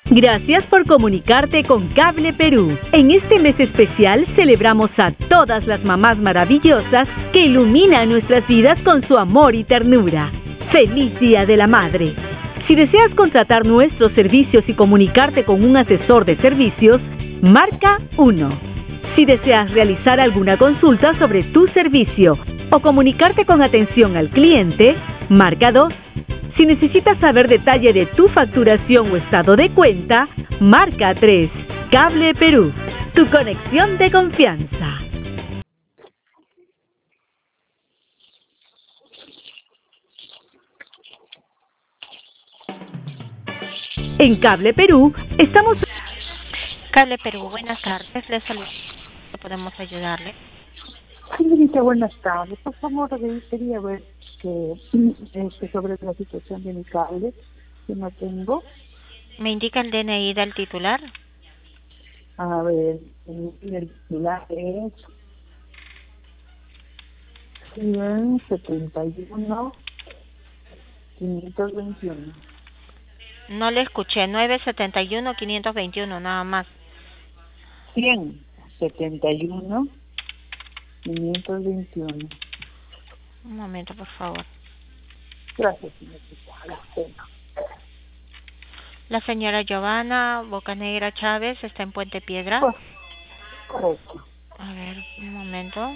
Gracias por comunicarte con Cable Perú. En este mes especial celebramos a todas las mamás maravillosas que iluminan nuestras vidas con su amor y ternura. ¡Feliz Día de la Madre! Si deseas contratar nuestros servicios y comunicarte con un asesor de servicios, marca 1. Si deseas realizar alguna consulta sobre tu servicio o comunicarte con atención al cliente, marca 2. Si necesitas saber detalle de tu facturación o estado de cuenta, marca 3. Cable Perú, tu conexión de confianza. En Cable Perú estamos... Cable Perú, buenas tardes. Les saludo. ¿Podemos ayudarle? Señorita, buenas tardes. Por favor, quería ver sobre la situación de mi cable, que no tengo. ¿Me indica el DNI del titular? A ver, el titular es 171 521. No le escuché. 971-521, nada más. 171 521. Un momento, por favor. Gracias, señorita. La pena. La señora Giovanna Bocanegra Chávez está en Puente Piedra. Pues, correcto. A ver, un momento.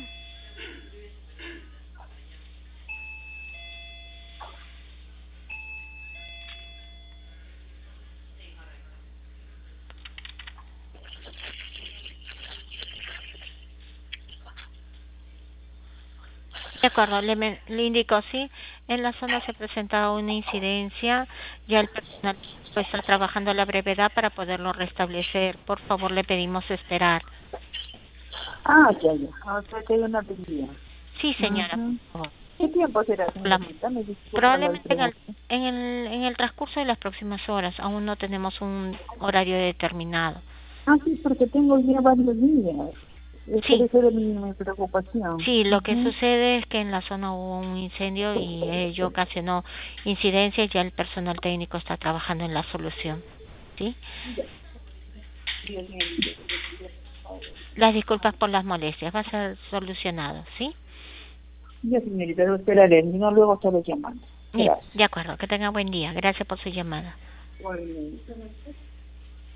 De acuerdo, le indico, sí, en la zona se presenta una incidencia, ya el personal está trabajando a la brevedad para poderlo restablecer. Por favor, le pedimos esperar. Ya. O sea que hay una avería. Sí, señora. ¿Qué tiempo será, señorita? Me disculpa Probablemente en el transcurso de las próximas horas. Aún no tenemos un horario determinado. Sí, porque tengo ya varios días. Sí. Esa era mi preocupación. Sí, lo que sucede es que en la zona hubo un incendio y ello ocasionó incidencias. Ya el personal técnico está trabajando en la solución. ¿Sí? Las disculpas por las molestias. Va a ser solucionado, ¿sí? Ya, señorita, lo esperaré. No, luego estaré llamando. Gracias. De acuerdo. Que tenga buen día. Gracias por su llamada. Bueno.